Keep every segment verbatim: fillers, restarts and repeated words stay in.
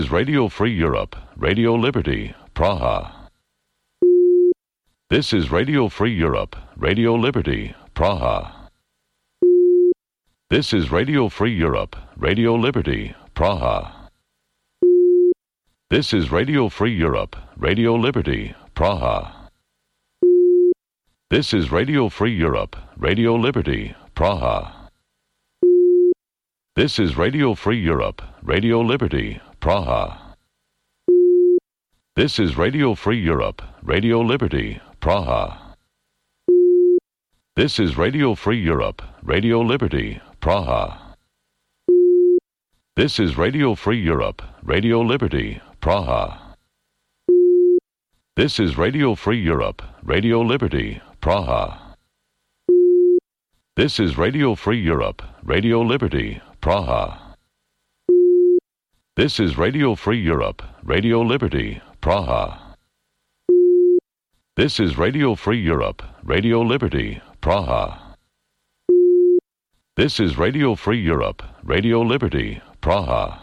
Radio Free Europe, Radio Liberty, Praha. This is Radio Free Europe, Radio Liberty, Praha. This is Radio Free Europe, Radio Liberty, Praha. This is Radio Free Europe, Radio Liberty, Praha. This is Radio Free Europe, Radio Liberty, Praha. This is Radio Free Europe, Radio Liberty, Praha. This is Radio Free Europe, Radio Liberty, Praha. This is Radio Free Europe, Radio Liberty, Praha. This is Radio Free Europe, Radio Liberty, Praha. This is Radio Free Europe, Radio Liberty, Praha. This is Radio Free Europe, Radio Liberty, Praha. This is Radio Free Europe, Radio Liberty, Praha. This is Radio Free Europe, Radio Liberty, Praha. This is Radio Free Europe, Radio Liberty, Praha.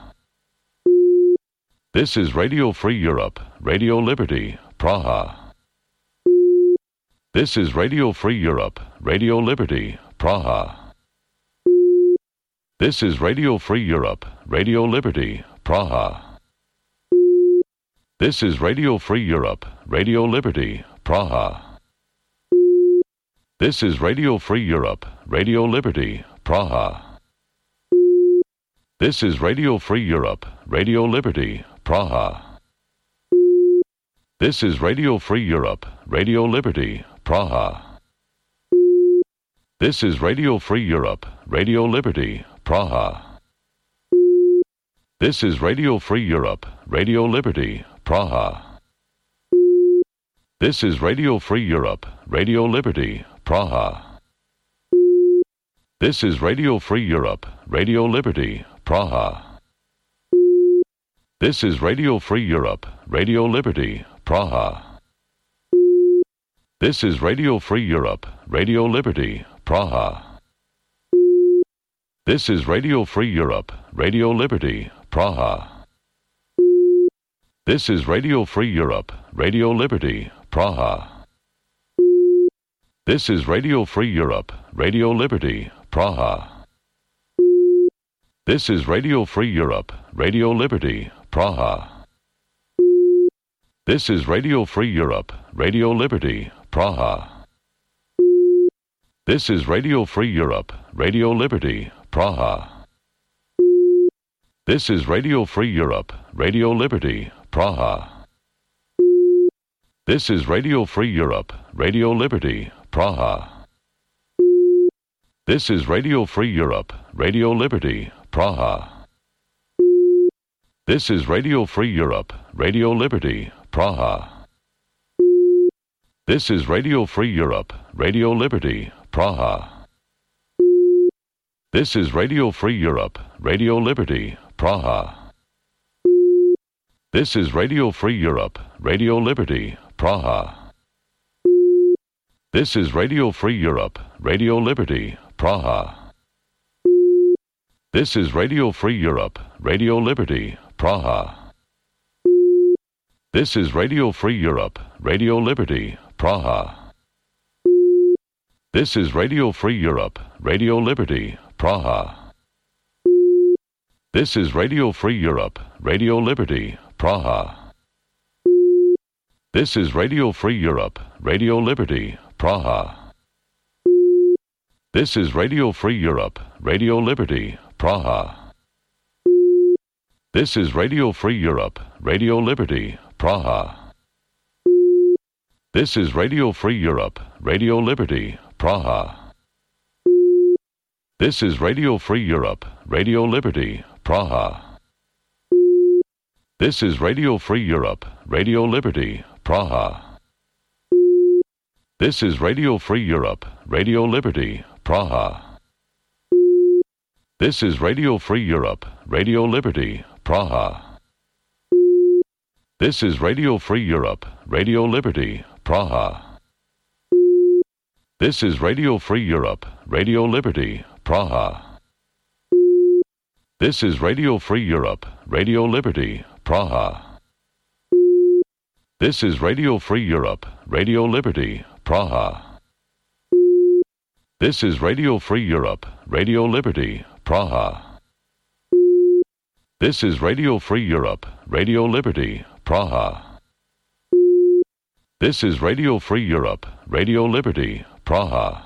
This is Radio Free Europe, Radio Liberty, Praha. This is Radio Free Europe, Radio Liberty, Praha. This is Radio Free Europe, Radio Liberty, Praha. This is Radio Free Europe, Radio Liberty, Praha. This is Radio Free Europe, Radio Liberty, Praha. This is Radio Free Europe, Radio Liberty, Praha. This is Radio Free Europe, Radio Liberty, Praha. This is Radio Free Europe, Radio Liberty, Praha. This is Radio Free Europe, Radio Liberty, Praha. This is Radio Free Europe, Radio Liberty, Praha. This is Radio Free Europe, Radio Liberty, Praha. This is Radio Free Europe, Radio Liberty, Praha. This is Radio Free Europe, Radio Liberty, Praha. This is Radio Free Europe, Radio Liberty, Praha. This is Radio Free Europe, Radio Liberty, Praha. This is Radio Free Europe, Radio Liberty, Praha. This is Radio Free Europe, Radio Liberty, Praha. This is Radio Free Europe, Radio Liberty, Praha. This is Radio Free Europe, Radio Liberty, Praha. This is Radio Free Europe, Radio Liberty, Praha. This is Radio Free Europe, Radio Liberty, Praha. This is Radio Free Europe, Radio Liberty, Praha. This is Radio Free Europe, Radio Liberty, Praha. This is Radio Free Europe, Radio Liberty, Praha. This is Radio Free Europe, Radio Liberty, Praha. This is Radio Free Europe, Radio Liberty, Praha. This is Radio Free Europe, Radio Liberty, Praha. This is Radio Free Europe, Radio Liberty, Praha. This is Radio Free Europe, Radio Liberty, Praha. This is Radio Free Europe, Radio Liberty, Praha. This is Radio Free Europe, Radio Liberty, Praha. This is Radio Free Europe, Radio Liberty, Praha. This is Radio Free Europe, Radio Liberty, Praha. This is Radio Free Europe, Radio Liberty, Praha. This is Radio Free Europe, Radio Liberty, Praha. This is Radio Free Europe, Radio Liberty, Praha. This is Radio Free Europe, Radio Liberty, Praha. This is Radio Free Europe, Radio Liberty, Praha. This is Radio Free Europe, Radio Liberty, Praha. This is Radio Free Europe, Radio Liberty, Praha. This is Radio Free Europe, Radio Liberty, Praha. This is Radio Free Europe, Radio Liberty, Praha. This is Radio Free Europe, Radio Liberty, Praha. This is Radio Free Europe, Radio Liberty, Praha. This is Radio Free Europe, Radio Liberty, Praha. This is Radio Free Europe, Radio Liberty, Praha.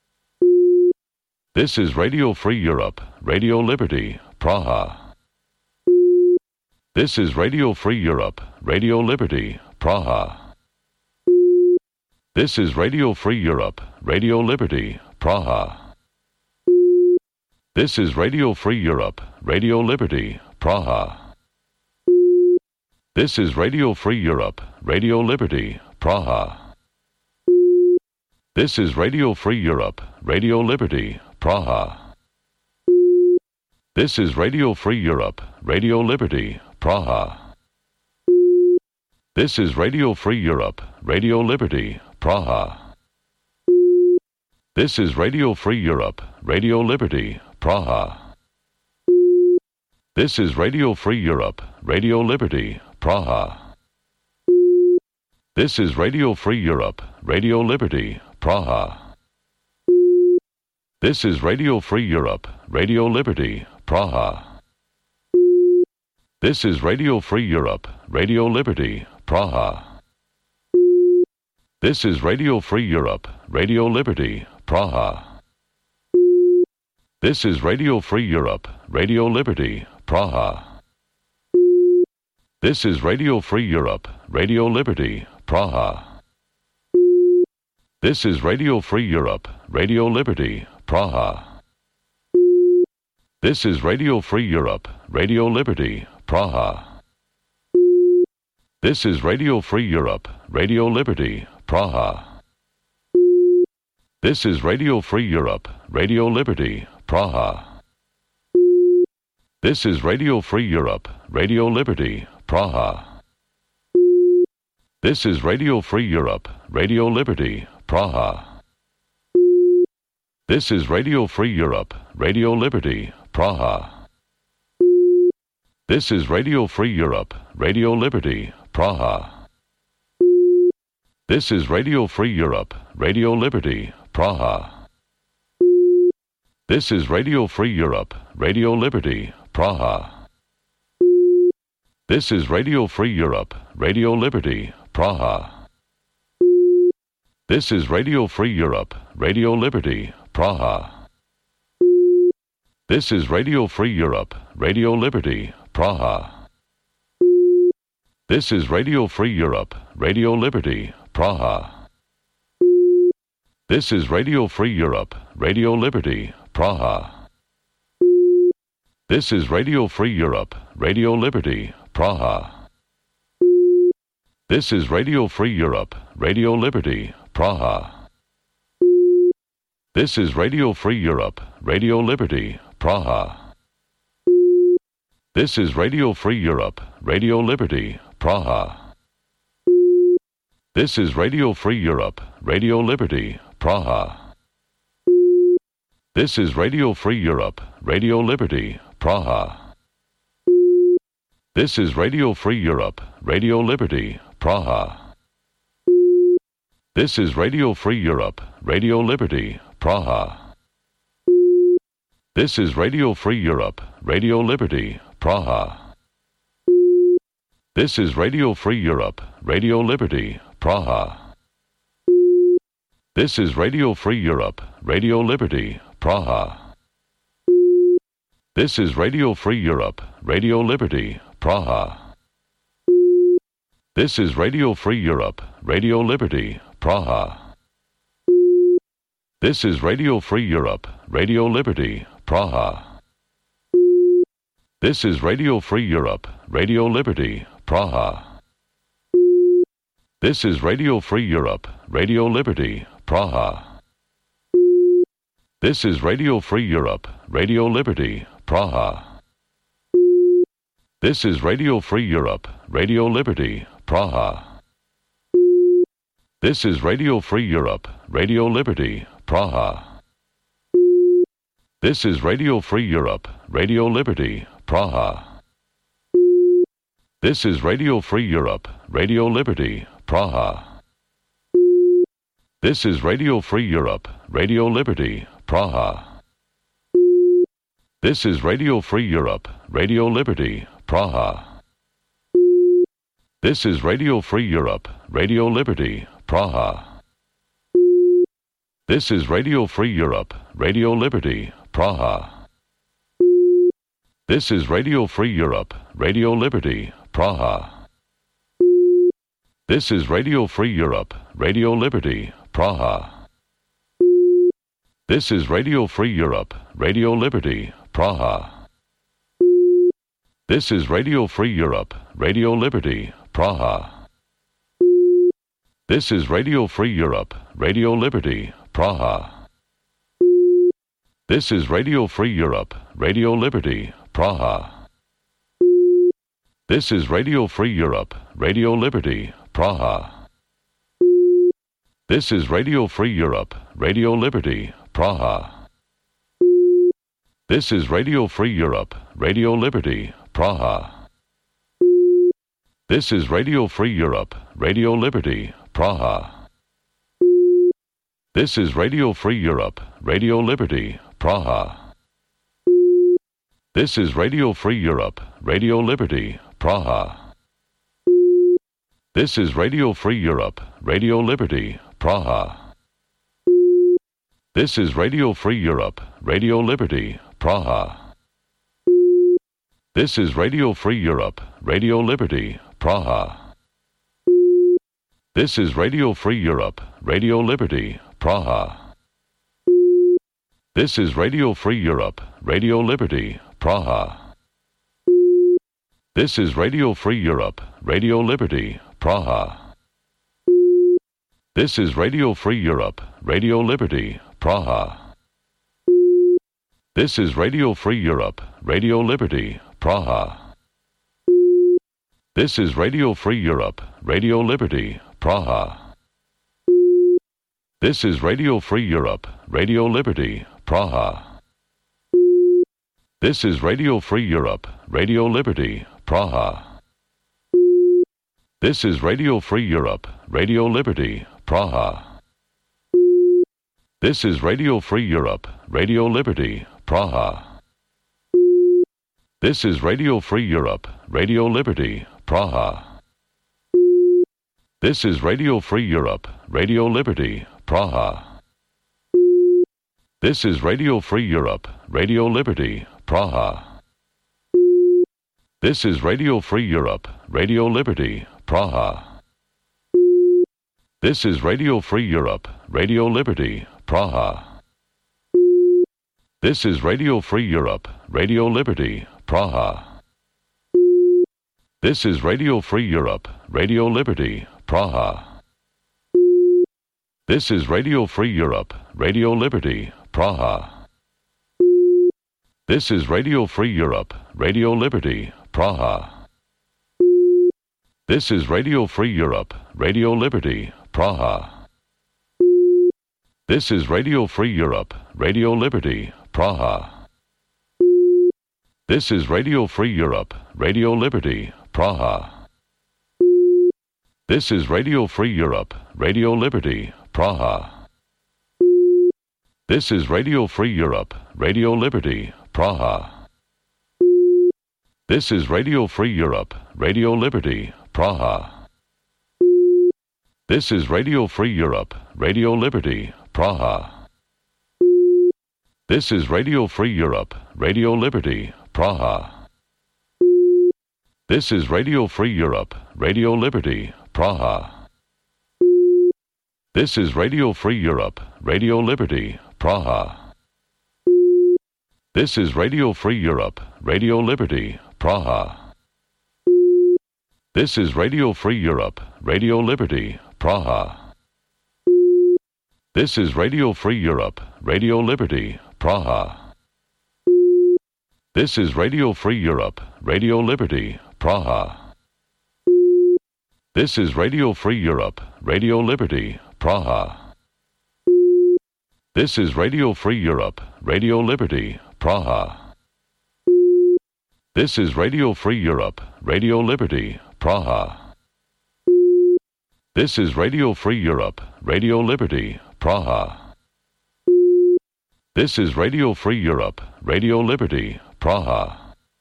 This is Radio Free Europe, Radio Liberty, Praha. This is Radio Free Europe, Radio Liberty, Praha. This is Radio Free Europe, Radio Liberty, Praha. This is Radio Free Europe, Radio Liberty, Praha. This is Radio Free Europe, Radio Liberty, Praha. This is Radio Free Europe, Radio Liberty, Praha. This is Radio Free Europe, Radio Liberty, Praha. This is Radio Free Europe, Radio Liberty, Praha. This is Radio Free Europe, Radio Liberty, Praha. This is Radio Free Europe, Radio Liberty, Praha. This is Radio Free Europe, Radio Liberty, Praha. This is Radio Free Europe, Radio Liberty, Praha. This is Radio Free Europe, Radio Liberty, Praha. This is Radio Free Europe, Radio Liberty, Praha. This is Radio Free Europe, Radio Liberty, Praha. This is Radio Free Europe, Radio Liberty, Praha. This is Radio Free Europe, Radio Liberty, Praha. This is Radio Free Europe, Radio Liberty, Praha. This is Radio Free Europe, Radio Liberty, Praha. This is Radio Free Europe, Radio Liberty, Praha. This is Radio Free Europe, Radio Liberty, Praha. This is Radio Free Europe, Radio Liberty, Praha. This is Radio Free Europe, Radio Liberty, Praha. This is Radio Free Europe, Radio Liberty, Praha. This is Radio Free Europe, Radio Liberty, Praha. This is Radio Free Europe, Radio Liberty, Praha. This is Radio Free Europe, Radio Liberty, Praha. This is Radio Free Europe, Radio Liberty, Praha. This is Radio Free Europe, Radio Liberty, Praha. This is Radio Free Europe, Radio Liberty, Praha. This is Radio Free Europe, Radio Liberty, Praha. This is Radio Free Europe, Radio Liberty, Praha. This is Radio Free Europe, Radio Liberty, Praha. This is Radio Free Europe, Radio Liberty, Praha. This is Radio Free Europe, Radio Liberty, Praha. This is Radio Free Europe, Radio Liberty, Praha. This is Radio Free Europe, Radio Liberty, Praha. This is Radio Free Europe, Radio Liberty, Praha. This is Radio Free Europe, Radio Liberty, Praha. This is Radio Free Europe, Radio Liberty, Praha. This is Radio Free Europe, Radio Liberty, Praha. This is Radio Free Europe, Radio Liberty, Praha. This is Radio Free Europe, Radio Liberty, Praha. This is Radio Free Europe, Radio Liberty, Praha. This is Radio Free Europe, Radio Liberty, Praha. This is Radio Free Europe, Radio Liberty, Praha. This is Radio Free Europe, Radio Liberty, Praha. This is Radio Free Europe, Radio Liberty, Praha. This is Radio Free Europe, Radio Liberty, Praha. This is Radio Free Europe, Radio Liberty, Praha. This is Radio Free Europe, Radio Liberty, Praha. This is Radio Free Europe, Radio Liberty, Praha. This is Radio Free Europe, Radio Liberty, Praha. This is Radio Free Europe, Radio Liberty, Praha. This is Radio Free Europe, Radio Liberty, Praha. This is Radio Free Europe, Radio Liberty, Praha. This is Radio Free Europe, Radio Liberty, Praha. This is Radio Free Europe, Radio Liberty, Praha. This is Radio Free Europe, Radio Liberty, Praha. This is Radio Free Europe, Radio Liberty, Praha. This is Radio Free Europe, Radio Liberty, Praha. This is Radio Free Europe, Radio Liberty, Praha. This is Radio Free Europe, Radio Liberty, Praha. This is Radio Free Europe, Radio Liberty, Praha. This is Radio Free Europe, Radio Liberty, Praha. This is Radio Free Europe, Radio Liberty, Praha. This is Radio Free Europe, Radio Liberty, Praha. This is Radio Free Europe, Radio Liberty, Praha. This is Radio Free Europe, Radio Liberty, Praha. This is Radio Free Europe, Radio Liberty, Praha. This is Radio Free Europe, Radio Liberty, Praha. This is Radio Free Europe, Radio Liberty, Praha. This is Radio Free Europe, Radio Liberty, Praha. This is Radio Free Europe, Radio Liberty, Praha. This is Radio Free Europe, Radio Liberty, Praha. This is Radio Free Europe, Radio Liberty, Praha. This is Radio Free Europe, Radio Liberty, Praha. This is Radio Free Europe, Radio Liberty, Praha. This is Radio Free Europe, Radio Liberty, Praha. This is Radio Free Europe, Radio Liberty, Praha. This is Radio Free Europe, Radio Liberty, Praha. This is Radio Free Europe, Radio Liberty, Praha. This is Radio Free Europe, Radio Liberty, Praha. This is Radio Free Europe, Radio Liberty, Praha. This is Radio Free Europe, Radio Liberty, Praha. This is Radio Free Europe, Radio Liberty, Praha. This is Radio Free Europe, Radio Liberty, Praha. This is Radio Free Europe, Radio Liberty, Praha. This is Radio Free Europe, Radio Liberty, Praha. This is Radio Free Europe, Radio Liberty, Praha. This is Radio Free Europe, Radio Liberty, Praha. This is Radio Free Europe, Radio Liberty, Praha. This is Radio Free Europe, Radio Liberty, Praha. This is Radio Free Europe, Radio Liberty, Praha. This is Radio Free Europe, Radio Liberty, Praha. This is Radio Free Europe, Radio Liberty, Praha. This is Radio Free Europe, Radio Liberty, Praha. This is Radio Free Europe, Radio Liberty, Praha. This is Radio Free Europe, Radio Liberty, Praha. This is Radio Free Europe, Radio Liberty, Praha. This is Radio Free Europe, Radio Liberty, Praha. This is Radio Free Europe, Radio Liberty, Praha. This is Radio Free Europe, Radio Liberty, Praha. This is Radio Free Europe, Radio Liberty, Praha. This is Radio Free Europe, Radio Liberty, Praha. This is Radio Free Europe, Radio Liberty, Praha. This is Radio Free Europe, Radio Liberty, Praha. This is Radio Free Europe, Radio Liberty, Praha. This is Radio Free Europe, Radio Liberty, Praha.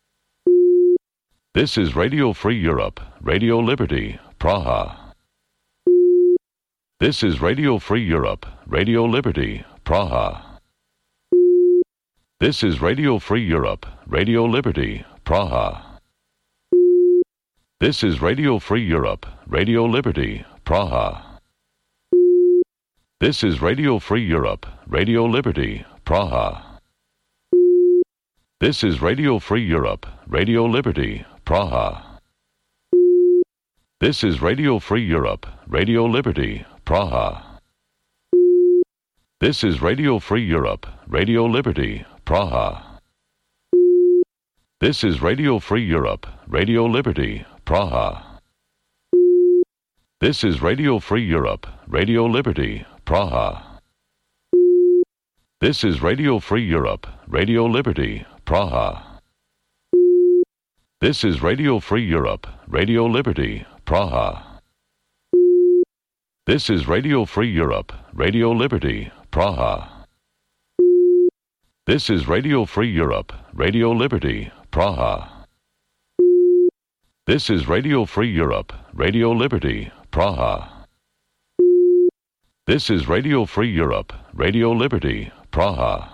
This is Radio Free Europe, Radio Liberty, Praha. This is Radio Free Europe, Radio Liberty, Praha. This is Radio Free Europe, Radio Liberty, Praha. This is Radio Free Europe, Radio Liberty, Praha. This is Radio Free Europe, Radio Liberty, Praha. This is Radio Free Europe, Radio Liberty, Praha. This is Radio Free Europe, Radio Liberty, Praha. This is Radio Free Europe, Radio Liberty, Praha. This is Radio Free Europe, Radio Liberty, Praha. This is Radio Free Europe, Radio Liberty, Praha. This is Radio Free Europe, Radio Liberty, Praha. This is Radio Free Europe, Radio Liberty, Praha. This is Radio Free Europe, Radio Liberty, Praha. This is Radio Free Europe, Radio Liberty, Praha. This is Radio Free Europe, Radio Liberty, Praha. This is Radio Free Europe, Radio Liberty, Praha.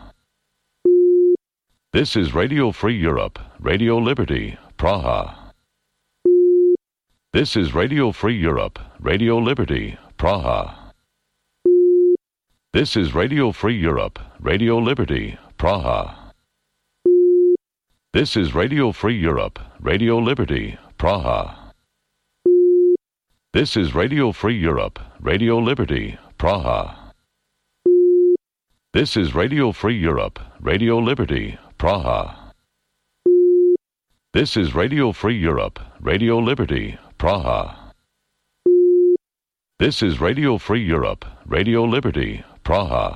This is Radio Free Europe, Radio Liberty, Praha. This is Radio Free Europe, Radio Liberty, Praha. This is Radio Free Europe, Radio Liberty, Praha. This is Radio Free Europe, Radio Liberty, Praha. This is Radio Free Europe, Radio Liberty, Praha. This is Radio Free Europe, Radio Liberty, Praha. This is Radio Free Europe, Radio Liberty, Praha. This is Radio Free Europe, Radio Liberty, Praha.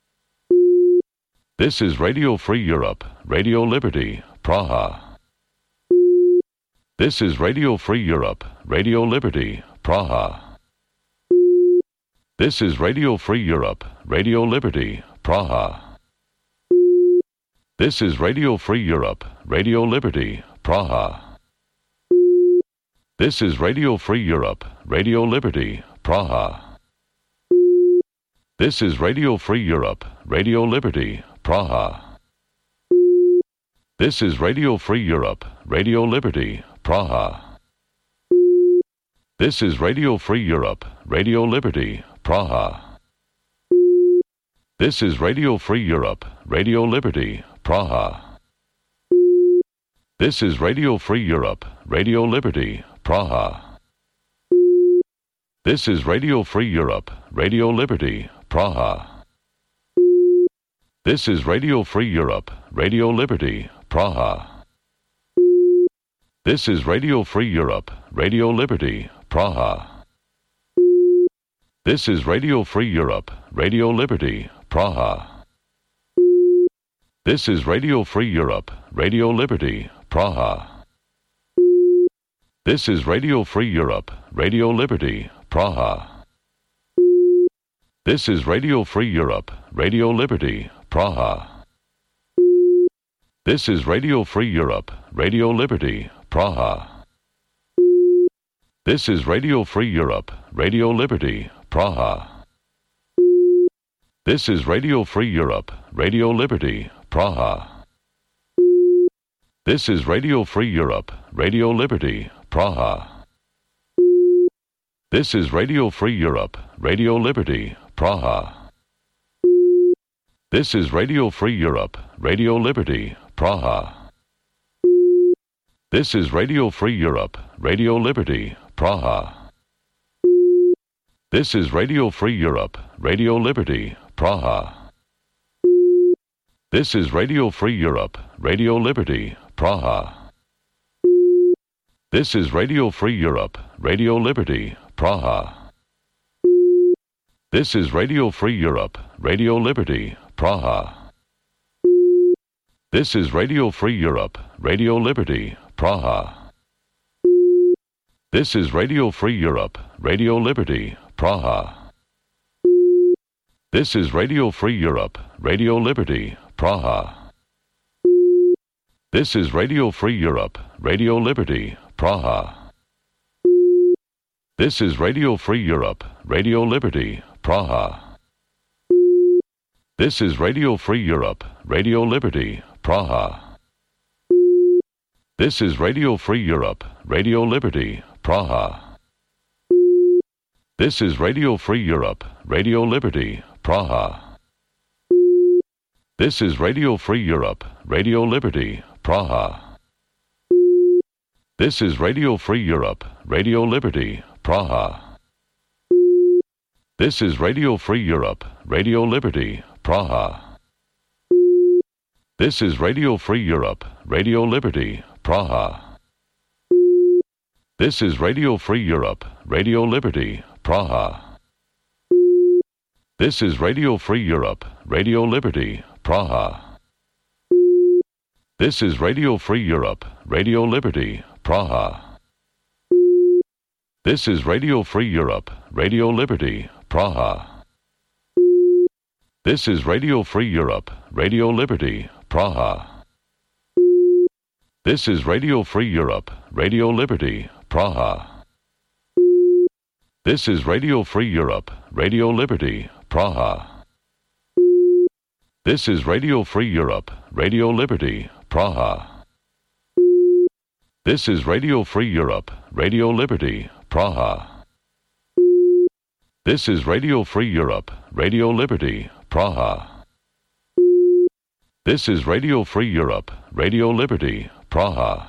This is Radio Free Europe, Radio Liberty, Praha. This is Radio Free Europe, Radio Liberty, Praha. This is Radio Free Europe, Radio Liberty, Praha. This is Radio Free Europe, Radio Liberty, Praha. This is Radio Free Europe, Radio Liberty, Praha. This is Radio Free Europe, Radio Liberty, Praha. This is Radio Free Europe, Radio Liberty, Praha. This is Radio Free Europe, Radio Liberty, Praha. This is Radio Free Europe, Radio Liberty, Praha. This is Radio Free Europe, Radio Liberty, Praha. This is Radio Free Europe, Radio Liberty, Praha. This is Radio Free Europe, Radio Liberty, Praha. This is Radio Free Europe, Radio Liberty, Praha. This is Radio Free Europe, Radio Liberty, Praha. This is Radio Free Europe, Radio Liberty, Praha. This is Radio Free Europe, Radio Liberty, Praha. This is Radio Free Europe, Radio Liberty, Praha. This is Radio Free Europe, Radio Liberty, Praha. This is Radio Free Europe, Radio Liberty, Praha. This is Radio Free Europe, Radio Liberty, Praha. This is Radio Free Europe, Radio Liberty, Praha. This is Radio Free Europe, Radio Liberty, Praha. This is Radio Free Europe, Radio Liberty, Praha. This is Radio Free Europe, Radio Liberty, Praha. This is Radio Free Europe, Radio Liberty, Praha. This is Radio Free Europe, Radio Liberty, Praha. This is Radio Free Europe, Radio Liberty, Praha. This is Radio Free Europe, Radio Liberty, Praha. This is Radio Free Europe, Radio Liberty, Praha. This is Radio Free Europe, Radio Liberty, Praha. This is Radio Free Europe, Radio Liberty, Praha. This is Radio Free Europe, Radio Liberty, Praha. This is Radio Free Europe, Radio Liberty, Praha. This is Radio Free Europe, Radio Liberty, Praha. This is Radio Free Europe, Radio Liberty, Praha. This is Radio Free Europe, Radio Liberty, Praha. This is Radio Free Europe, Radio Liberty, Praha. This is Radio Free Europe, Radio Liberty, Praha. This is Radio Free Europe, Radio Liberty, Praha. This is Radio Free Europe, Radio Liberty, Praha. This is Radio Free Europe, Radio Liberty, Praha. This is Radio Free Europe, Radio Liberty, Praha. This is Radio Free Europe, Radio Liberty, Praha. This is Radio Free Europe, Radio Liberty, Praha. This is Radio Free Europe, Radio Liberty, Praha. This is Radio Free Europe, Radio Liberty, Praha. This is Radio Free Europe, Radio Liberty, Praha. This is Radio Free Europe, Radio Liberty, Praha. This is Radio Free Europe, Radio Liberty, Praha. This is Radio Free Europe, Radio Liberty, Praha. This is Radio Free Europe, Radio Liberty, Praha.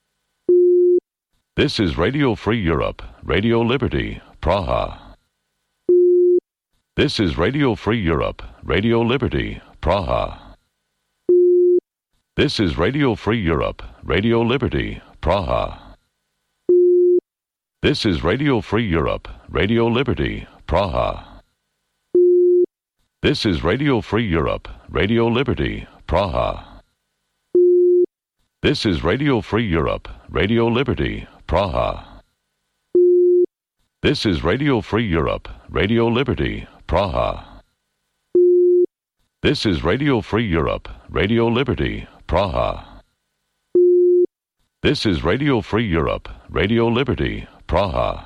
This is Radio Free Europe, Radio Liberty, Praha. This is Radio Free Europe, Radio Liberty, Praha. This is Radio Free Europe, Radio Liberty, Praha. This is Radio Free Europe, Radio Liberty, Praha. This is Radio Free Europe, Radio Liberty, Praha. This is Radio Free Europe, Radio Liberty, Praha. This is Radio Free Europe, Radio Liberty, Praha. This is Radio Free Europe, Radio Liberty, Praha. This is Radio Free Europe, Radio Liberty, Praha.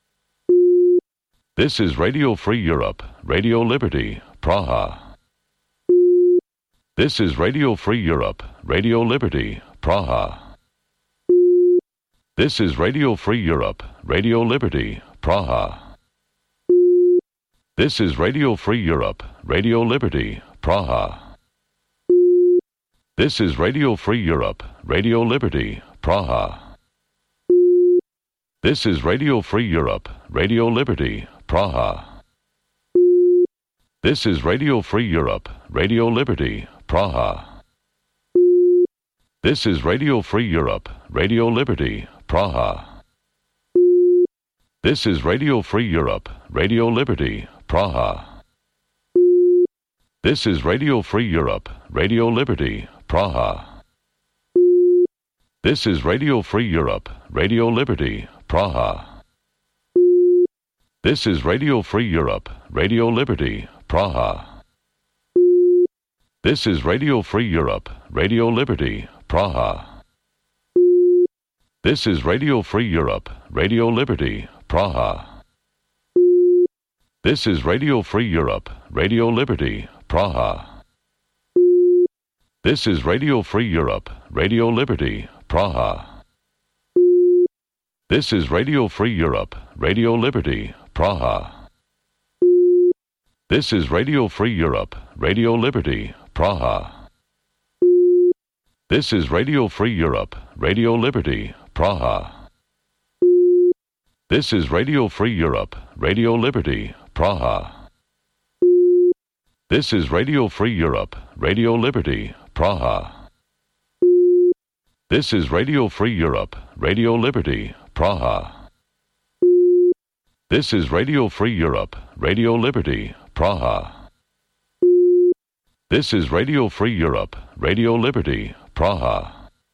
This is Radio Free Europe, Radio Liberty, Praha. This is Radio Free Europe, Radio Liberty, Praha. This is Radio Free Europe, Radio Liberty, Praha. This is Radio Free Europe, Radio Liberty, Praha. This is Radio Free Europe, Radio Liberty, Praha. This is Radio Free Europe, Radio Liberty, Praha. This is Radio Free Europe, Radio Liberty, Praha. This is Radio Free Europe, Radio Liberty, Praha. This is Radio Free Europe, Radio Liberty, Praha. This is Radio Free Europe, Radio Liberty, Praha. This is Radio Free Europe, Radio Liberty, Praha. This is Radio Free Europe, Radio Liberty, Praha. This is Radio Free Europe, Radio Liberty, Praha. This is Radio Free Europe, Radio Liberty, Praha. This is Radio Free Europe, Radio Liberty, Praha. This is Radio Free Europe, Radio Liberty, Praha. This is Radio Free Europe, Radio Liberty, Praha. This is Radio Free Europe, Radio Liberty, Praha. This is Radio Free Europe, Radio Liberty, Praha. This is Radio Free Europe, Radio Liberty, Praha. This is Radio Free Europe, Radio Liberty, Praha. This is Radio Free Europe, Radio Liberty, Praha. This is Radio Free Europe, Radio Liberty, Praha. This is Radio Free Europe, Radio Liberty, Praha.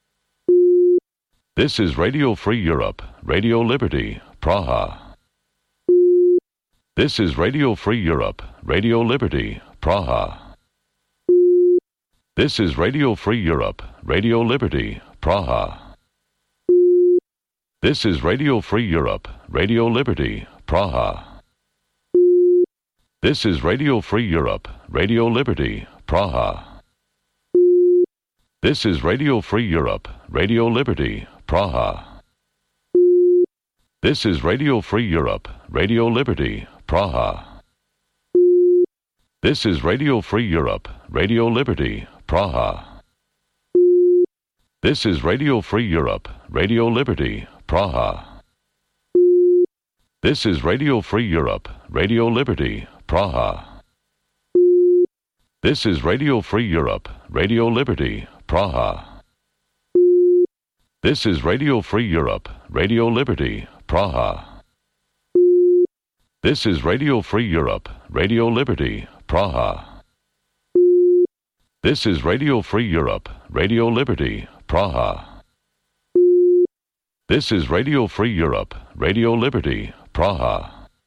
This is Radio Free Europe, Radio Liberty, Praha. This is Radio Free Europe, Radio Liberty, Praha. This is Radio Free Europe, Radio Liberty, Praha. This is Radio Free Europe, Radio Liberty, Praha. This is Radio Free Europe, Radio Liberty, Praha. This is Radio Free Europe, Radio Liberty, Praha. This is Radio Free Europe, Radio Liberty, Praha. This is Radio Free Europe, Radio Liberty, Praha. This is Radio Free Europe, Radio Liberty, Praha. This is Radio Free Europe, Radio Liberty, Praha. This is Radio Free Europe, Radio Liberty, Praha. This is Radio Free Europe, Radio Liberty, Praha. This is Radio Free Europe, Radio Liberty, Praha. This is Radio Free Europe, Radio Liberty, Praha. This is Radio Free Europe, Radio Liberty, Praha.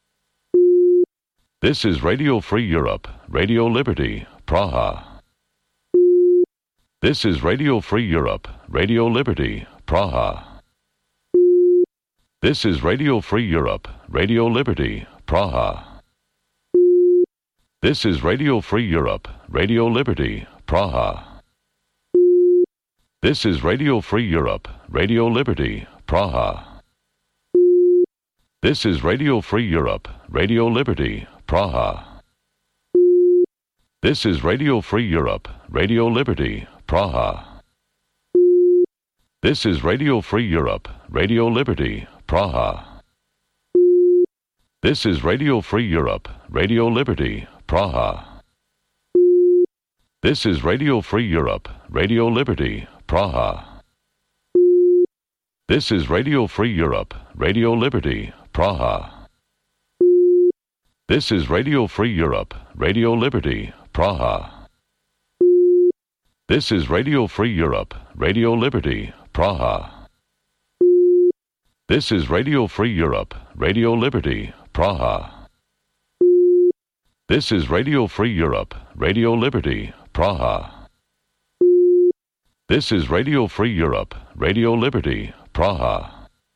This is Radio Free Europe, Radio Liberty, Praha. This is Radio Free Europe, Radio Liberty, Praha. This is Radio Free Europe, Radio Liberty, Praha. This is Radio Free Europe, Radio Liberty, Praha. This is Radio Free Europe, Radio Liberty, Praha. This is Radio Free Europe, Radio Liberty, Praha. This is Radio Free Europe, Radio Liberty, Praha. This is Radio Free Europe, Radio Liberty, Praha. This is Radio Free Europe, Radio Liberty, Praha. This is Radio Free Europe, Radio Liberty, Praha. This is Radio Free Europe, Radio Liberty, Praha. This is Radio Free Europe, Radio Liberty, Praha. This is Radio Free Europe, Radio Liberty, Praha. This is Radio Free Europe, Radio Liberty, Praha. This is Radio Free Europe, Radio Liberty, Praha. This is Radio Free Europe, Radio Liberty, Praha.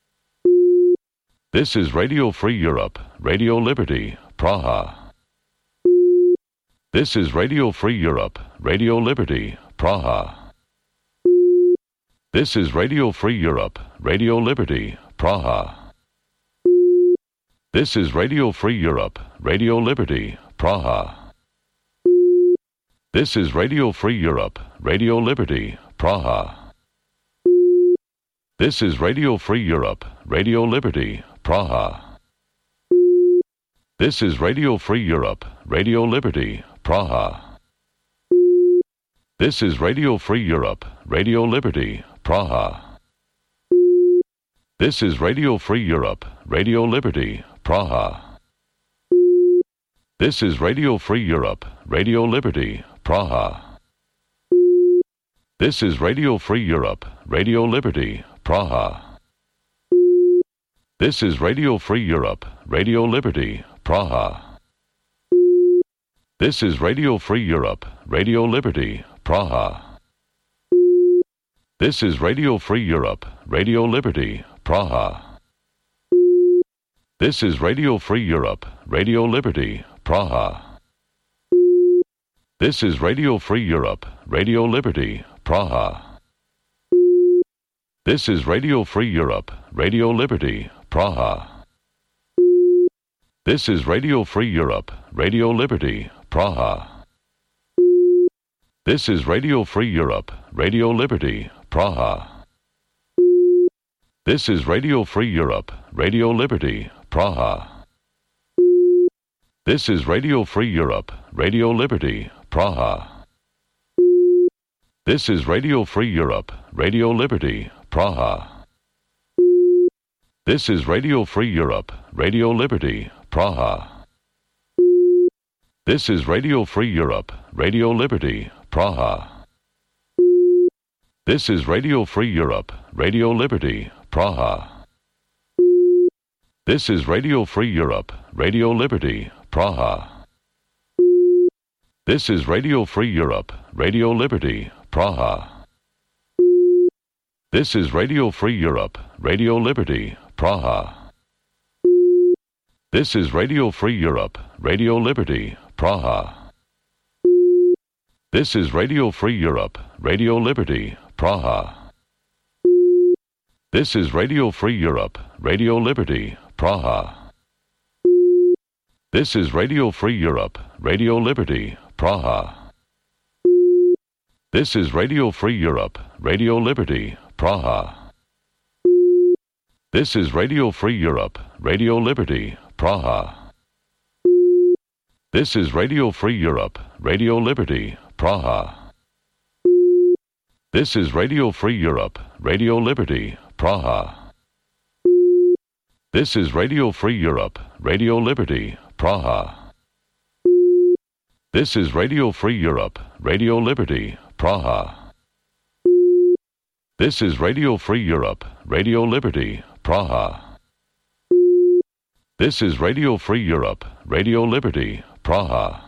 This is Radio Free Europe, Radio Liberty, Praha. This is Radio Free Europe, Radio Liberty, Praha. This is Radio Free Europe, Radio Liberty, Praha. This is Radio Free Europe, Radio Liberty, Praha. This is Radio Free Europe, Radio Liberty, Praha. This is Radio Free Europe, Radio Liberty, Praha. This is Radio Free Europe, Radio Liberty, Praha. This is Radio Free Europe, Radio Liberty, Praha. This is Radio Free Europe, Radio Liberty, Praha. This is Radio Free Europe, Radio Liberty, Praha. This is Radio Free Europe, Radio Liberty, Praha. This is Radio Free Europe, Radio Liberty, Praha. This is Radio Free Europe, Radio Liberty, Praha. This is Radio Free Europe, Radio Liberty, Praha. This is Radio Free Europe, Radio Liberty, Praha. This is Radio Free Europe, Radio Liberty, Praha. This is Radio Free Europe, Radio Liberty, Praha. This is Radio Free Europe, Radio Liberty, Praha. This is Radio Free Europe, Radio Liberty, Praha. This is Radio Free Europe, Radio Liberty, Praha. This is Radio Free Europe, Radio Liberty, Praha. This is Radio Free Europe, Radio Liberty, Praha. This is Radio Free Europe, Radio Liberty, Praha. This is Radio Free Europe, Radio Liberty, Praha. This is Radio Free Europe, Radio Liberty, Praha. This is Radio Free Europe, Radio Liberty, Praha. This is Radio Free Europe, Radio Liberty, Praha. This is Radio Free Europe, Radio Liberty, Praha. This is Radio Free Europe, Radio Liberty, Praha. This is Radio Free Europe, Radio Liberty, Praha. This is Radio Free Europe, Radio Liberty, Praha. This is Radio Free Europe, Radio Liberty, Praha. This is Radio Free Europe, Radio Liberty, Praha. This is Radio Free Europe, Radio Liberty, Praha. This is Radio Free Europe, Radio Liberty, Praha. This is Radio Free Europe, Radio Liberty, Praha. This is Radio Free Europe, Radio Liberty, Praha. This is Radio Free Europe, Radio Liberty, Praha. This is Radio Free Europe, Radio Liberty, Praha. This is Radio Free Europe, Radio Liberty, Praha.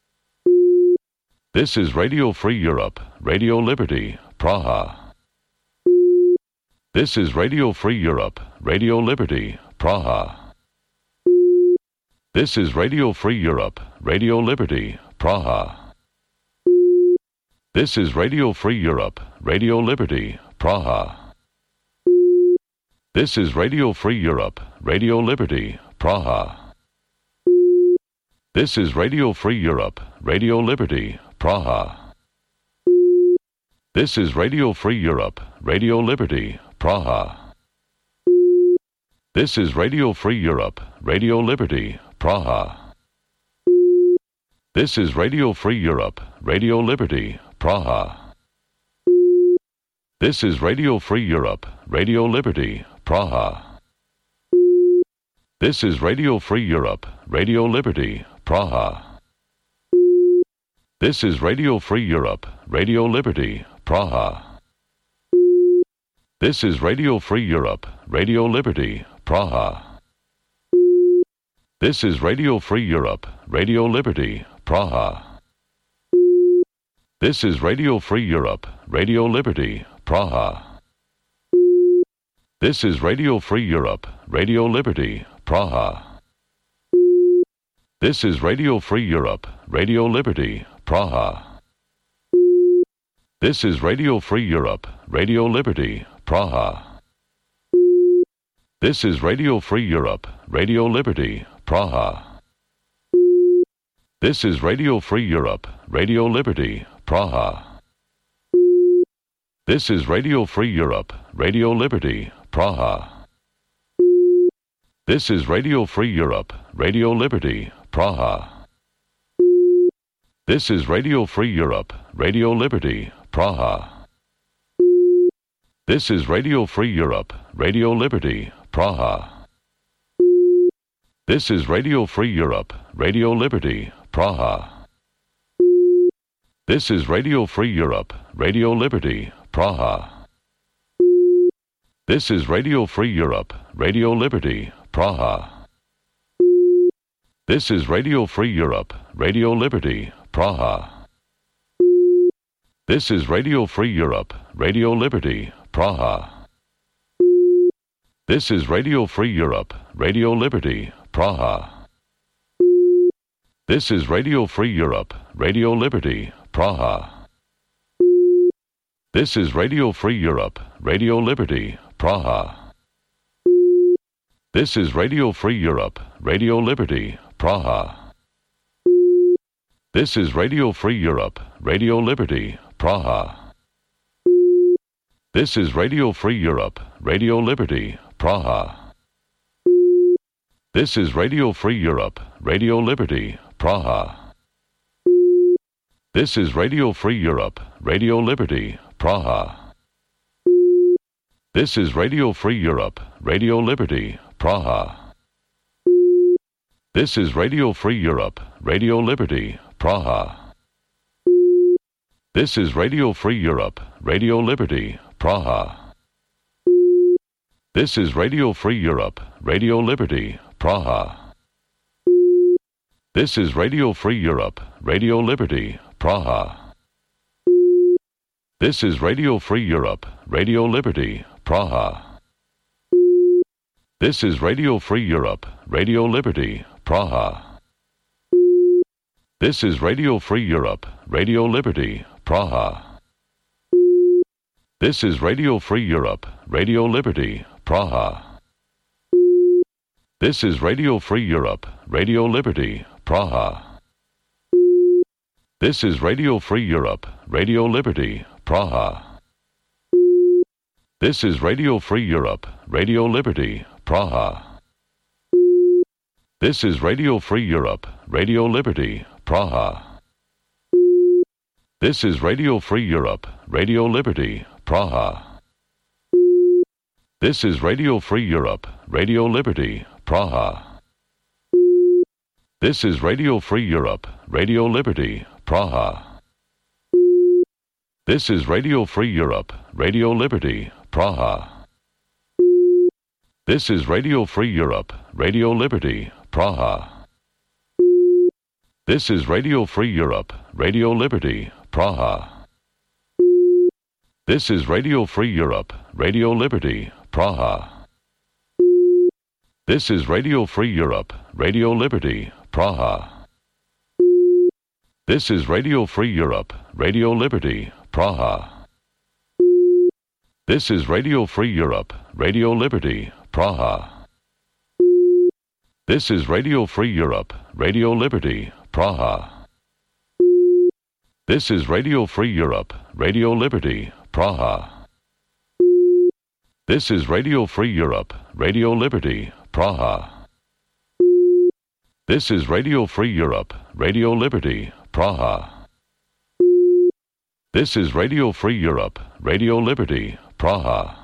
This is Radio Free Europe, Radio Liberty, Praha. This is Radio Free Europe, Radio Liberty, Praha. This is Radio Free Europe, Radio Liberty, Praha. This is Radio Free Europe, Radio Liberty, Praha. This is Radio Free Europe, Radio Liberty, Praha. This is Radio Free Europe, Radio Liberty, Praha. This is Radio Free Europe, Radio Liberty, Praha. This is Radio Free Europe, Radio Liberty, Praha. This is Radio Free Europe, Radio Liberty, Praha. This is Radio Free Europe, Radio Liberty, Praha. This is Radio Free Europe, Radio Liberty, Praha. This is Radio Free Europe, Radio Liberty, Praha. This is Radio Free Europe, Radio Liberty, Praha. This is Radio Free Europe, Radio Liberty, Praha. This is Radio Free Europe, Radio Liberty, Praha. This is Radio Free Europe, Radio Liberty, Praha. This is Radio Free Europe, Radio Liberty, Praha. This is Radio Free Europe, Radio Liberty, Praha. This is Radio Free Europe, Radio Liberty, Praha. This is Radio Free Europe, Radio Liberty, Praha. This is Radio Free Europe, Radio Liberty, Praha. This is Radio Free Europe, Radio Liberty, Praha. This is Radio Free Europe, Radio Liberty, Praha. This is Radio Free Europe, Radio Liberty, Praha. This is Radio Free Europe, Radio Liberty, Praha. This is Radio Free Europe, Radio Liberty, Praha. This is Radio Free Europe, Radio Liberty, Praha. This is Radio Free Europe, Radio Liberty, Praha. This is Radio Free Europe, Radio Liberty, Praha. This is Radio Free Europe, Radio Liberty, Praha. This is Radio Free Europe, Radio Liberty, Praha. This is Radio Free Europe, Radio Liberty, Praha. This is Radio Free Europe, Radio Liberty, Praha. This is Radio Free Europe, Radio Liberty, Praha. This is Radio Free Europe, Radio Liberty, Praha. This is Radio Free Europe, Radio Liberty, Praha. This is Radio Free Europe, Radio Liberty, Praha. This is Radio Free Europe, Radio Liberty, Praha. This is Radio Free Europe, Radio Liberty, Praha. This is Radio Free Europe, Radio Liberty, Praha. This is Radio Free Europe, Radio Liberty, Praha. This is Radio Free Europe, Radio Liberty, Praha. This is Radio Free Europe, Radio Liberty, Praha. This is Radio Free Europe, Radio Liberty, Praha. This is Radio Free Europe, Radio Liberty, Praha. This is Radio Free Europe, Radio Liberty, Praha. This is Radio Free Europe, Radio Liberty, Praha. This is Radio Free Europe, Radio Liberty, Praha. This is Radio Free Europe, Radio Liberty, Praha. This is Radio Free Europe, Radio Liberty, Praha. This is Radio Free Europe, Radio Liberty, Praha. This is Radio Free Europe, Radio Liberty, Praha. This is Radio Free Europe, Radio Liberty, Praha. This is Radio Free Europe, Radio Liberty, Praha. This is Radio Free Europe, Radio Liberty, Praha. This is Radio Free Europe, Radio Liberty, Praha. This is Radio Free Europe, Radio Liberty, Praha. This is Radio Free Europe, Radio Liberty, Praha. This is Radio Free Europe, Radio Liberty, Praha. This is Radio Free Europe, Radio Liberty, Praha. This is Radio Free Europe, Radio Liberty, Praha. This is Radio Free Europe, Radio Liberty, Praha. This is Radio Free Europe, Radio Liberty, Praha. This is Radio Free Europe, Radio Liberty, Praha. This is Radio Free Europe, Radio Liberty, Praha.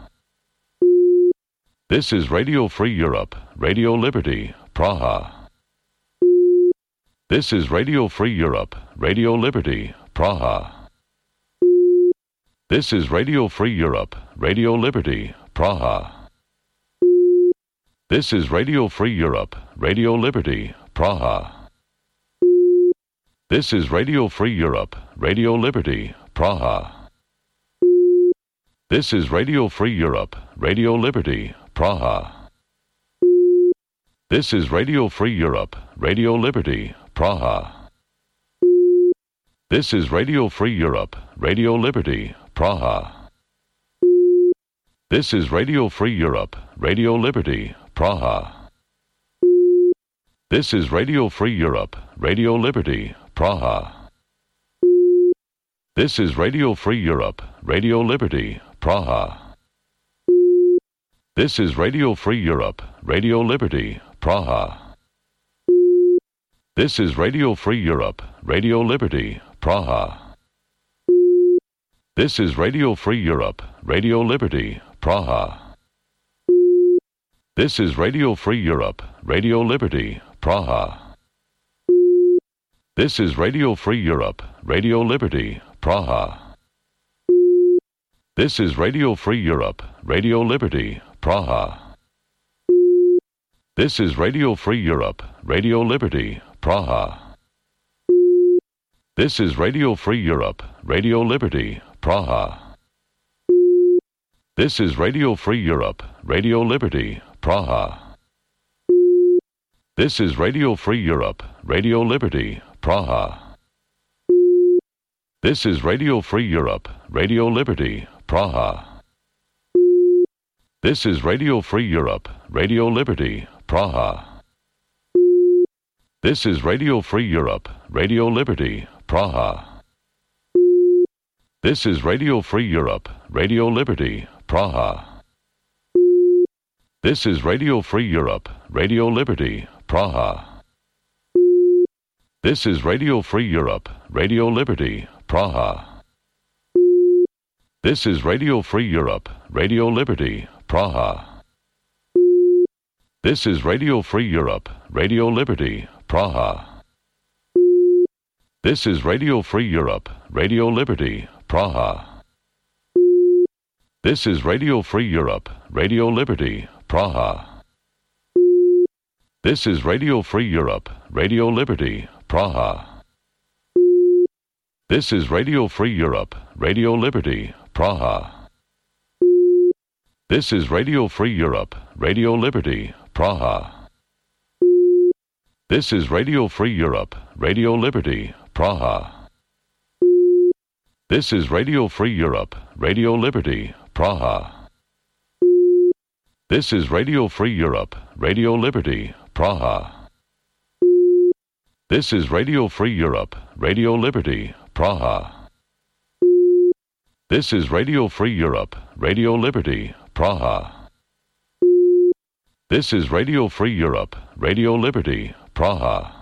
This is Radio Free Europe, Radio Liberty, Praha. This is Radio Free Europe, Radio Liberty, Praha. This is Radio Free Europe, Radio Liberty, Praha. This is Radio Free Europe, Radio Liberty, Praha. This is Radio Free Europe, Radio Liberty, Praha. This is Radio Free Europe, Radio Liberty, Praha. This is Radio Free Europe, Radio Liberty, Praha. This is Radio Free Europe, Radio Liberty, Praha. This is Radio Free Europe, Radio Liberty, Praha. This is Radio Free Europe, Radio Liberty, Praha. This is Radio Free Europe, Radio Liberty, Praha. This is Radio Free Europe, Radio Liberty, Praha. This is Radio Free Europe, Radio Liberty, Praha. This is Radio Free Europe, Radio Liberty, Praha. This is Radio Free Europe, Radio Liberty, Praha. This is Radio Free Europe, Radio Liberty, Praha. This is Radio Free Europe, Radio Liberty, Praha. This is Radio Free Europe, Radio Liberty, Praha. This is Radio Free Europe, Radio Liberty, Praha. This is Radio Free Europe, Radio Liberty, Praha. This is Radio Free Europe, Radio Liberty, Praha. This is Radio Free Europe, Radio Liberty, Praha. This is Radio Free Europe, Radio Liberty, Praha. This is Radio Free Europe, Radio Liberty, Praha. This is Radio Free Europe, Radio Liberty, Praha. This is Radio Free Europe, Radio Liberty, Praha. This is Radio Free Europe, Radio Liberty, Praha. This is Radio Free Europe, Radio Liberty, Praha. This is Radio Free Europe, Radio Liberty, Praha. This is Radio Free Europe, Radio Liberty, Praha. This is Radio Free Europe, Radio Liberty, Praha. This is Radio Free Europe, Radio Liberty, Praha. This is Radio Free Europe, Radio Liberty, Praha. This is Radio Free Europe, Radio Liberty, Praha. This is Radio Free Europe, Radio Liberty, Praha. This is Radio Free Europe, Radio Liberty, Praha. This is Radio Free Europe, Radio Liberty, Praha. This is Radio Free Europe, Radio Liberty, Praha. This is Radio Free Europe, Radio Liberty, Praha. This is Radio Free Europe, Radio Liberty, Praha.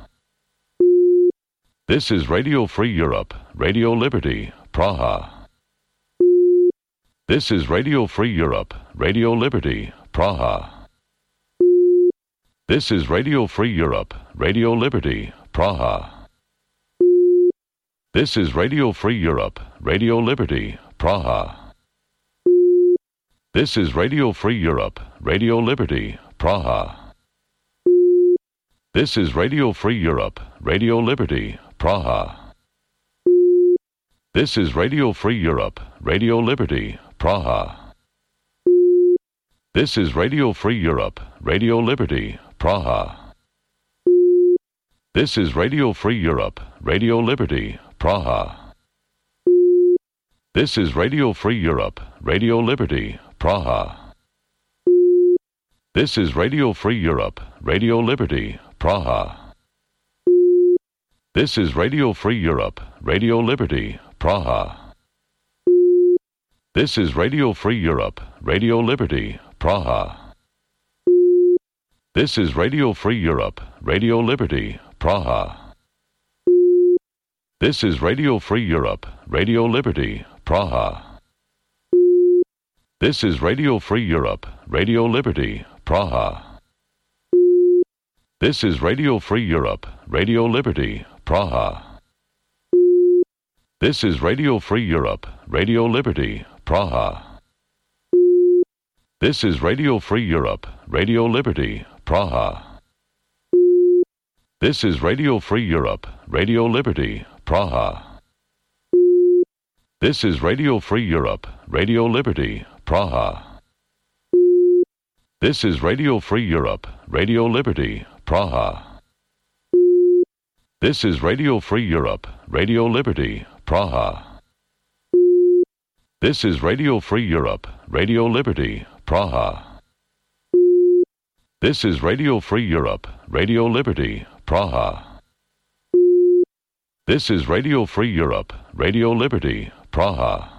This is Radio Free Europe, Radio Liberty, Praha. This is Radio Free Europe, Radio Liberty, Praha. This is Radio Free Europe, Radio Liberty, Praha. This is Radio Free Europe, Radio Liberty, Praha. This is Radio Free Europe, Radio Liberty, Praha. This is Radio Free Europe, Radio Liberty, Praha. This is Radio Free Europe, Radio Liberty, Praha. This is Radio Free Europe, Radio Liberty, Praha. This is Radio Free Europe, Radio Liberty, Praha. This is Radio Free Europe, Radio Liberty, Praha. This is Radio Free Europe, Radio Liberty, Praha. This is Radio Free Europe, Radio Liberty, Praha. This is Radio Free Europe, Radio Liberty, Praha. This is Radio Free Europe, Radio Liberty, Praha. This is Radio Free Europe, Radio Liberty, Praha. This is Radio Free Europe, Radio Liberty, Praha. This is Radio Free Europe, Radio Liberty, Praha. This is Radio Free Europe, Radio Liberty, Praha. This is Radio Free Europe, Radio Liberty, Praha. This is Radio Free Europe, Radio Liberty, Praha. This is Radio Free Europe, Radio Liberty, Praha. This is Radio Free Europe, Radio Liberty, Praha. This is Radio Free Europe, Radio Liberty, Praha. This is Radio Free Europe, Radio Liberty, Praha. This is Radio Free Europe, Radio Liberty, Praha. This is Radio Free Europe, Radio Liberty, Praha.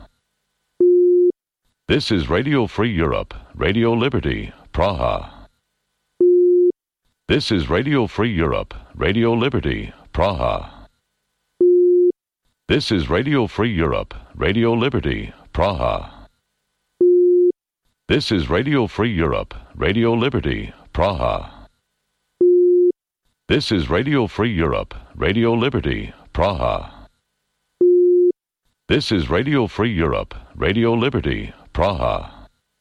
This is Radio Free Europe, Radio Liberty, Praha. This is Radio Free Europe, Radio Liberty, Praha. This is Radio Free Europe, Radio Liberty, Praha. This is Radio Free Europe, Radio Liberty, Praha. This is Radio Free Europe, Radio Liberty, Praha. This is Radio Free Europe, Radio Liberty, Praha.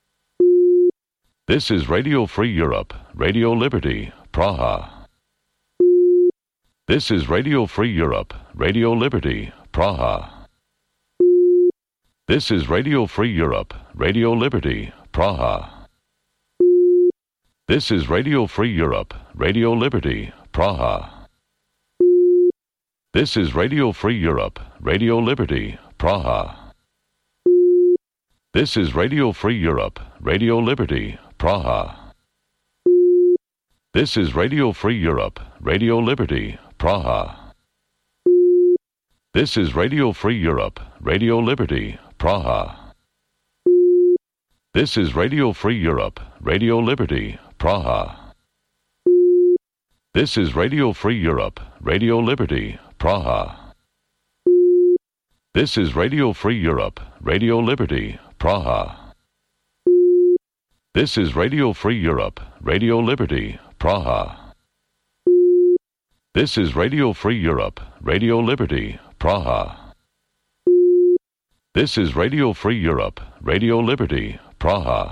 This is Radio Free Europe, Radio Liberty, Praha. This is Radio Free Europe, Radio Liberty, Praha. This is Radio Free Europe, Radio Liberty, Praha. This is Radio Free Europe, Radio Liberty, Praha. This is Radio Free Europe, Radio Liberty, Praha. This is Radio Free Europe, Radio Liberty, Praha. This is Radio Free Europe, Radio Liberty, Praha. This is Radio Free Europe, Radio Liberty, Praha. This is Radio Free Europe, Radio Liberty, Praha. This is Radio Free Europe, Radio Liberty, Praha. This is Radio Free Europe, Radio Liberty, Praha. This is Radio Free Europe, Radio Liberty, Praha. This is Radio Free Europe, Radio Liberty, Praha. This is Radio Free Europe, Radio Liberty, Praha.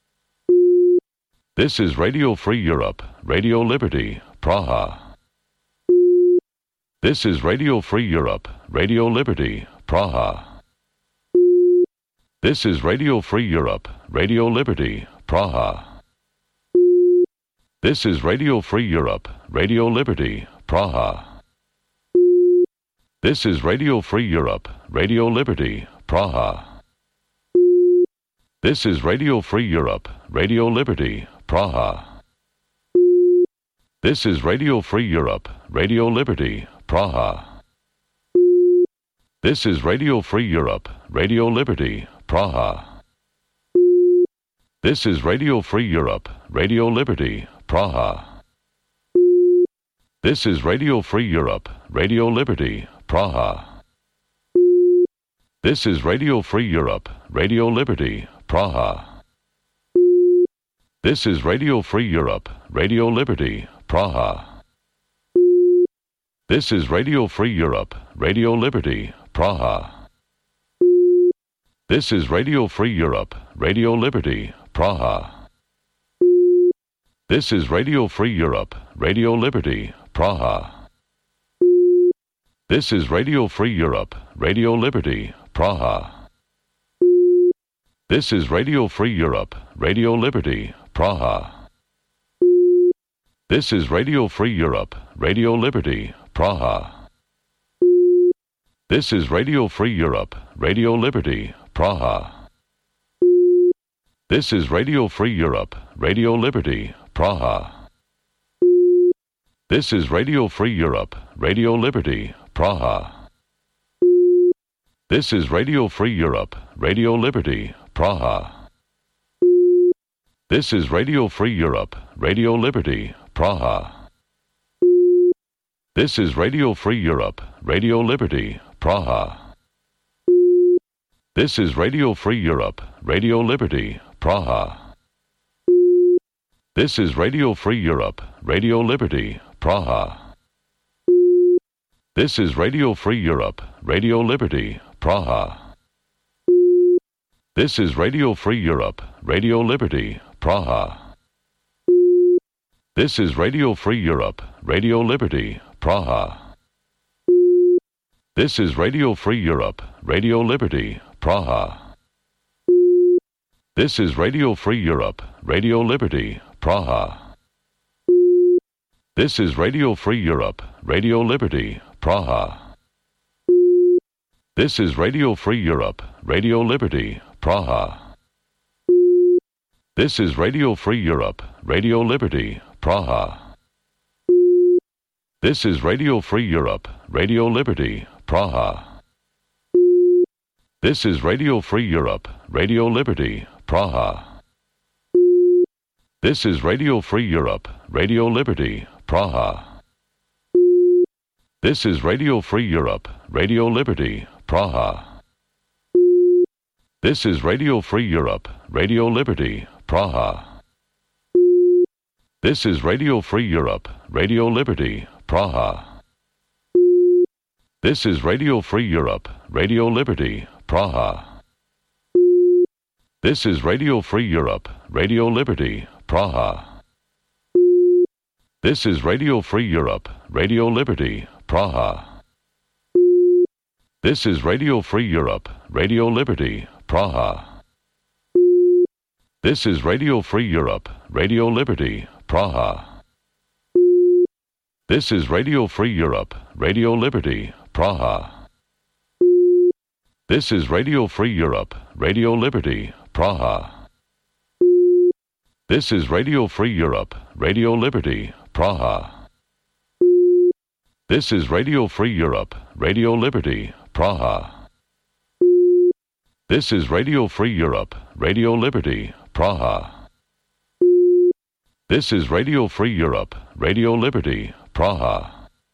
This is Radio Free Europe, Radio Liberty, Praha. This is Radio Free Europe, Radio Liberty, Praha. This is Radio Free Europe, Radio Liberty, Praha. This is Radio Free Europe, Radio Liberty, Praha. This is Radio Free Europe, Radio Liberty, Praha. This is Radio Free Europe, Radio Liberty, Praha. This is Radio Free Europe, Radio Liberty, Praha. This is Radio Free Europe, Radio Liberty, Praha. This is Radio Free Europe, Radio Liberty, Praha. This is Radio Free Europe, Radio Liberty, Praha. This is Radio Free Europe, Radio Liberty, Praha. This is Radio Free Europe, Radio Liberty, Praha. This is Radio Free Europe, Radio Liberty, Praha. This is Radio Free Europe, Radio Liberty, Praha. This is Radio Free Europe, Radio Liberty, Praha. This is Radio Free Europe, Radio Liberty, Praha. This is Radio Free Europe, Radio Liberty, Praha. This is Radio Free Europe, Radio Liberty, Praha. This is Radio Free Europe, Radio Liberty, Praha. This is Radio Free Europe, Radio Liberty, Praha. This is Radio Free Europe, Radio Liberty, Praha. This is Radio Free Europe, Radio Liberty, Praha. This is Radio Free Europe, Radio Liberty, Praha. This is Radio Free Europe, Radio Liberty, Praha. This is Radio Free Europe, Radio Liberty, Praha. This is Radio Free Europe, Radio Liberty, Praha. This is Radio Free Europe, Radio Liberty, Praha. This is Radio Free Europe, Radio Liberty, Praha. This is Radio Free Europe, Radio Liberty, Praha. This is Radio Free Europe, Radio Liberty, Praha. This is Radio Free Europe, Radio Liberty, Praha. This is Radio Free Europe, Radio Liberty, Praha. This is Radio Free Europe, Radio Liberty, Praha. This is Radio Free Europe, Radio Liberty, Praha. This is Radio Free Europe, Radio Liberty, Praha. This is Radio Free Europe, Radio Liberty, Praha. This is Radio Free Europe, Radio Liberty, Praha. This is Radio Free Europe, Radio Liberty, Praha. This is Radio Free Europe, Radio Liberty, Praha. This is Radio Free Europe, Radio Liberty, Praha. This is Radio Free Europe, Radio Liberty, Praha. This is Radio Free Europe, Radio Liberty, Praha. This is Radio Free Europe, Radio Liberty, Praha. This is Radio Free Europe, Radio Liberty, Praha. This is Radio Free Europe, Radio Liberty, Praha. This is Radio Free Europe, Radio Liberty, Praha. This is Radio Free Europe, Radio Liberty, Praha. This is Radio Free Europe, Radio Liberty, Praha. This is Radio Free Europe, Radio Liberty, Praha. This is Radio Free Europe, Radio Liberty, Praha. This is Radio Free Europe, Radio Liberty, Praha.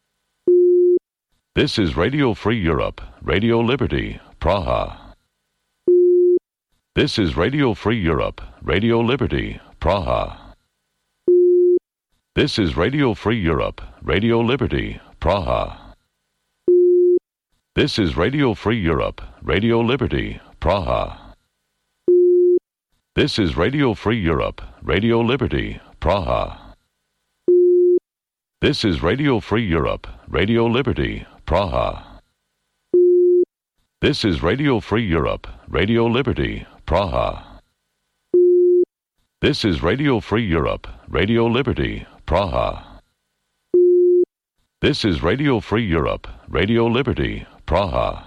This is Radio Free Europe, Radio Liberty, Praha. This is Radio Free Europe, Radio Liberty, Praha. This is Radio Free Europe, Radio Liberty, Praha. This is Radio Free Europe, Radio Liberty, Praha. This is Radio Free Europe, Radio Liberty, Praha. This is Radio Free Europe, Radio Liberty, Praha. This is Radio Free Europe, Radio Liberty, Praha. This is Radio Free Europe, Radio Liberty, Praha. This is Radio Free Europe, Radio Liberty, Praha.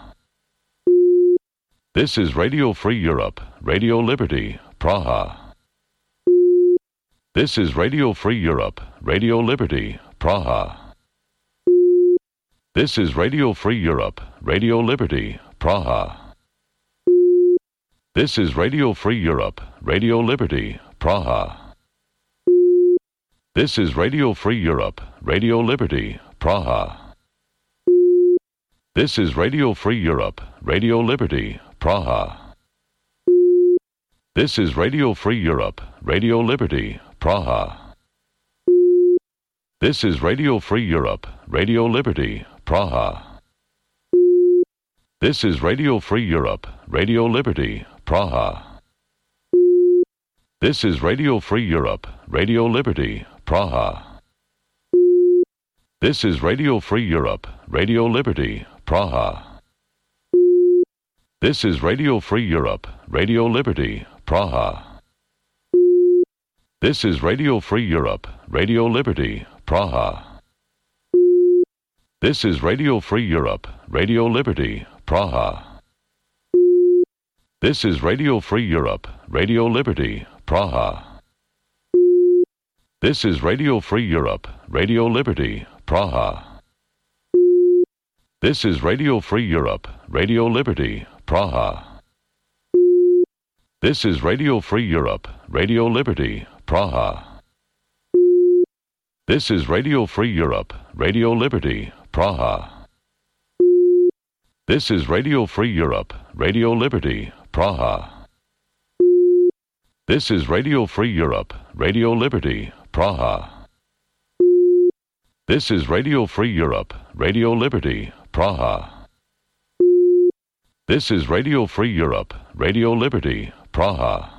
This is Radio Free Europe, Radio Liberty, Praha. This is Radio Free Europe, Radio Liberty, Praha. This is Radio Free Europe, Radio Liberty, Praha. This is Radio Free Europe, Radio Liberty, Praha. This is Radio Free Europe, Radio Liberty, Praha. This is Radio Free Europe, Radio Liberty, Praha. This is Radio Free Europe, Radio Liberty, Praha. This is Radio Free Europe, Radio Liberty, Praha. This is Radio Free Europe, Radio Liberty, Praha. This is Radio Free Europe, Radio Liberty, Praha. This is Radio Free Europe, Radio Liberty, Praha. This is Radio Free Europe, Radio Liberty, Praha. This is Radio Free Europe, Radio Liberty, Praha. This is Radio Free Europe, Radio Liberty, Praha. This is Radio Free Europe, Radio Liberty, Praha. This is Radio Free Europe, Radio Liberty, Praha. This is Radio Free Europe, Radio Liberty, Praha. This is Radio Free Europe, Radio Liberty, Praha. This is Radio Free Europe, Radio Liberty, Praha. This is Radio Free Europe, Radio Liberty, Praha. This is Radio Free Europe, Radio Liberty, Praha. This is Radio Free Europe, Radio Liberty, Praha. This is Radio Free Europe, Radio Liberty, Praha.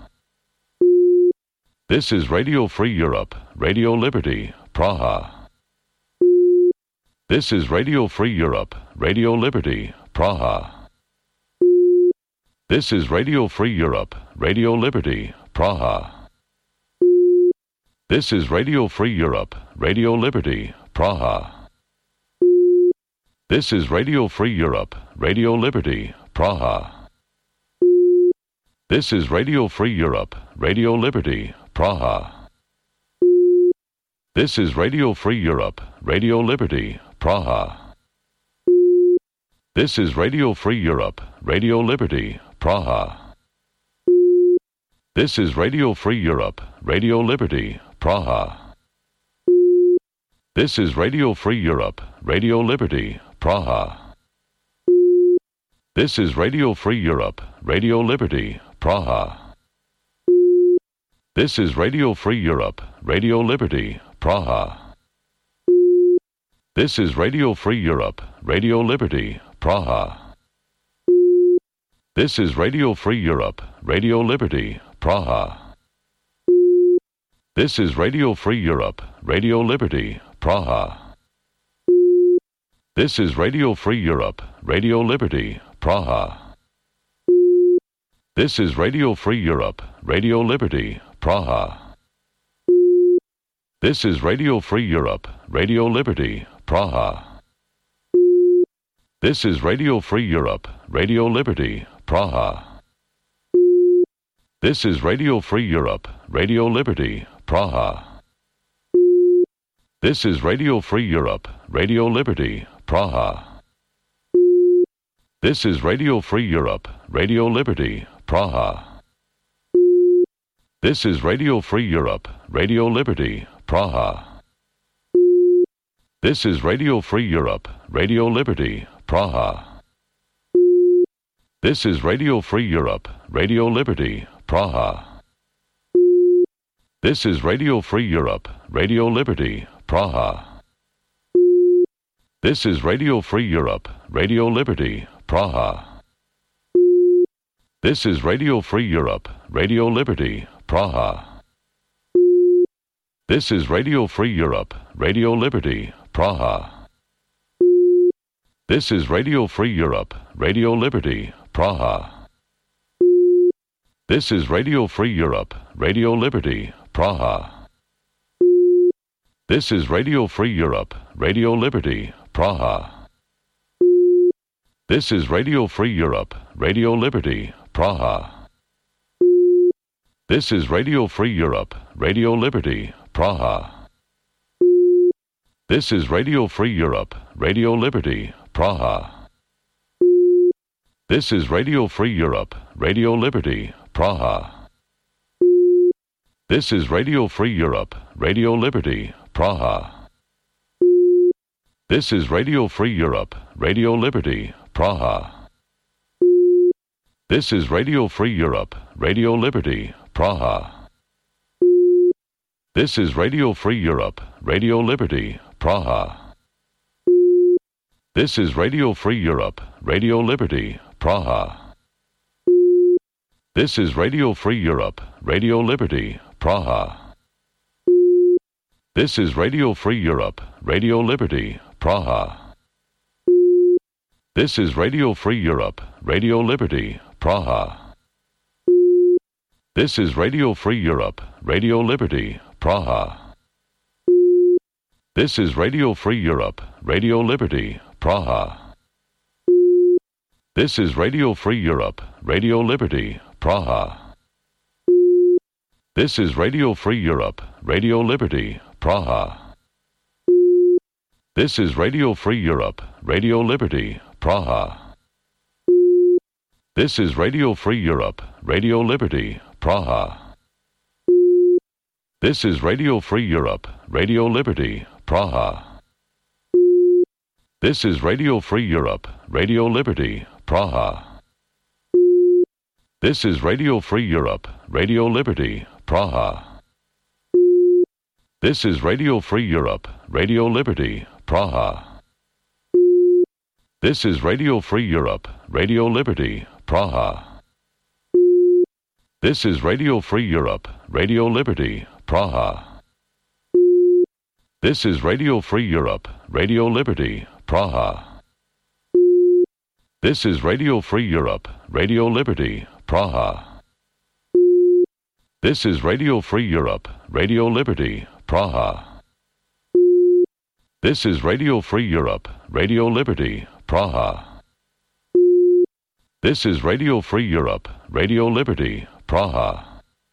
This is Radio Free Europe, Radio Liberty, Praha. This is Radio Free Europe, Radio Liberty, Praha. This is Radio Free Europe, Radio Liberty, Praha. This is Radio Free Europe, Radio Liberty, Praha. This is Radio Free Europe, Radio Liberty, Praha. This is Radio Free Europe, Radio Liberty, Praha. This is Radio Free Europe, Radio Liberty, Praha. This is Radio Free Europe, Radio Liberty, Praha. This is Radio Free Europe, Radio Liberty, Praha. This is Radio Free Europe, Radio Liberty, Praha. This is Radio Free Europe, Radio Liberty, Praha. This is Radio Free Europe, Radio Liberty, Praha. This is Radio Free Europe, Radio Liberty, Praha. This is Radio Free Europe, Radio Liberty, Praha. This is Radio Free Europe, Radio Liberty, Praha. This is Radio Free Europe, Radio Liberty, Praha. This is Radio Free Europe, Radio Liberty, Praha. This is Radio Free Europe, Radio Liberty, Praha. This is Radio Free Europe, Radio Liberty, Praha. This is Radio Free Europe, Radio Liberty, Praha. This is Radio Free Europe, Radio Liberty, Praha. This is Radio Free Europe, Radio Liberty, Praha. This is Radio Free Europe, Radio Liberty, Praha. This is Radio Free Europe, Radio Liberty, Praha. This is Radio Free Europe, Radio Liberty, Praha. This is Radio Free Europe, Radio Liberty, Praha. This is Radio Free Europe, Radio Liberty, Praha. This is Radio Free Europe, Radio Liberty, Praha. This is Radio Free Europe, Radio Liberty, Praha. This is Radio Free Europe, Radio Liberty, Praha. This is Radio Free Europe, Radio Liberty, Praha. This is Radio Free Europe, Radio Liberty, Praha. This is Radio Free Europe, Radio Liberty, Praha. This is Radio Free Europe, Radio Liberty, Praha. This is Radio Free Europe, Radio Liberty, Praha. This is Radio Free Europe, Radio Liberty, Praha. This is Radio Free Europe, Radio Liberty, Praha. This is Radio Free Europe, Radio Liberty, Praha. This is Radio Free Europe, Radio Liberty, Praha. This is Radio Free Europe, Radio Liberty, Praha. This is Radio Free Europe, Radio Liberty, Praha. This is Radio Free Europe, Radio Liberty, Praha. This is Radio Free Europe, Radio Liberty, Praha. This is Radio Free Europe, Radio Liberty, Praha. This is Radio Free Europe, Radio Liberty, Praha. This is Radio Free Europe, Radio Liberty, Praha. This is Radio Free Europe, Radio Liberty, Praha. This is Radio Free Europe, Radio Liberty, Praha. This is Radio Free Europe, Radio Liberty, Praha. This is Radio Free Europe, Radio Liberty, Praha. This is Radio Free Europe, Radio Liberty, Praha. This is Radio Free Europe, Radio Liberty, Praha. This is Radio Free Europe, Radio Liberty, Praha. This is Radio Free Europe, Radio Liberty, Praha. This is Radio Free Europe, Radio Liberty, Praha. This is Radio Free Europe, Radio Liberty, Praha. This is Radio Free Europe, Radio Liberty, Praha. This is Radio Free Europe, Radio Liberty, Praha. This is Radio Free Europe, Radio Liberty, Praha. This is Radio Free Europe, Radio Liberty, Praha. This is Radio Free Europe, Radio Liberty, Praha.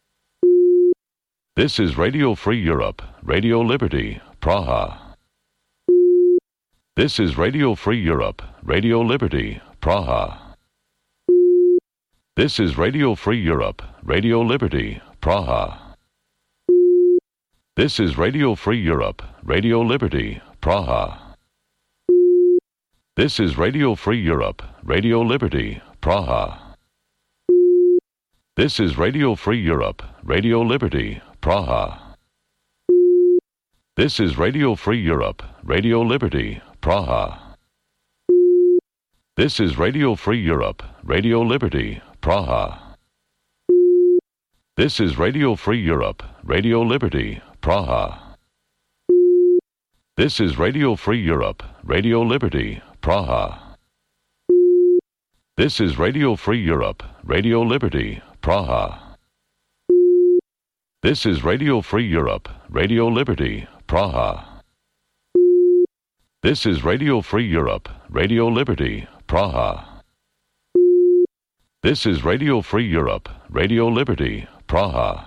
This is Radio Free Europe, Radio Liberty, Praha. This is Radio Free Europe, Radio Liberty, Praha. This is Radio Free Europe, Radio Liberty, Praha. This is Radio Free Europe, Radio Liberty, Praha. This is Radio Free Europe, Radio Liberty, Praha. This is Radio Free Europe, Radio Liberty, Praha. This is Radio Free Europe, Radio Liberty, Praha. This is Radio Free Europe, Radio Liberty, Praha. This is Radio Free Europe, Radio Liberty, Praha. This is Radio Free Europe, Radio Liberty, Praha. This is Radio Free Europe, Radio Liberty, Praha. This is Radio Free Europe, Radio Liberty, Praha. This is Radio Free Europe, Radio Liberty, Praha. This is Radio Free Europe, Radio Liberty, Praha.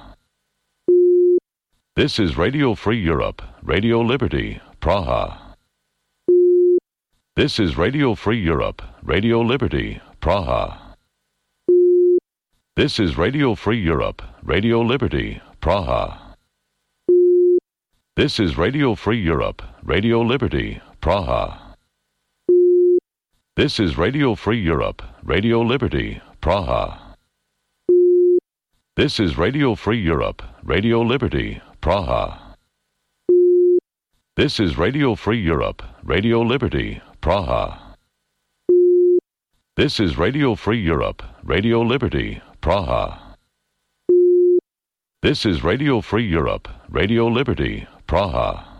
This is Radio Free Europe, Radio Liberty, Praha. This is Radio Free Europe, Radio Liberty, Praha. This is Radio Free Europe, Radio Liberty, Praha. This is Radio Free Europe, Radio Liberty, Praha. This is Radio Free Europe, Radio Liberty, Praha. This is Radio Free Europe, Radio Liberty, Praha. This is Radio Free Europe, Radio Liberty, Praha. This is Radio Free Europe, Radio Liberty, Praha. This is Radio Free Europe, Radio Liberty, Praha.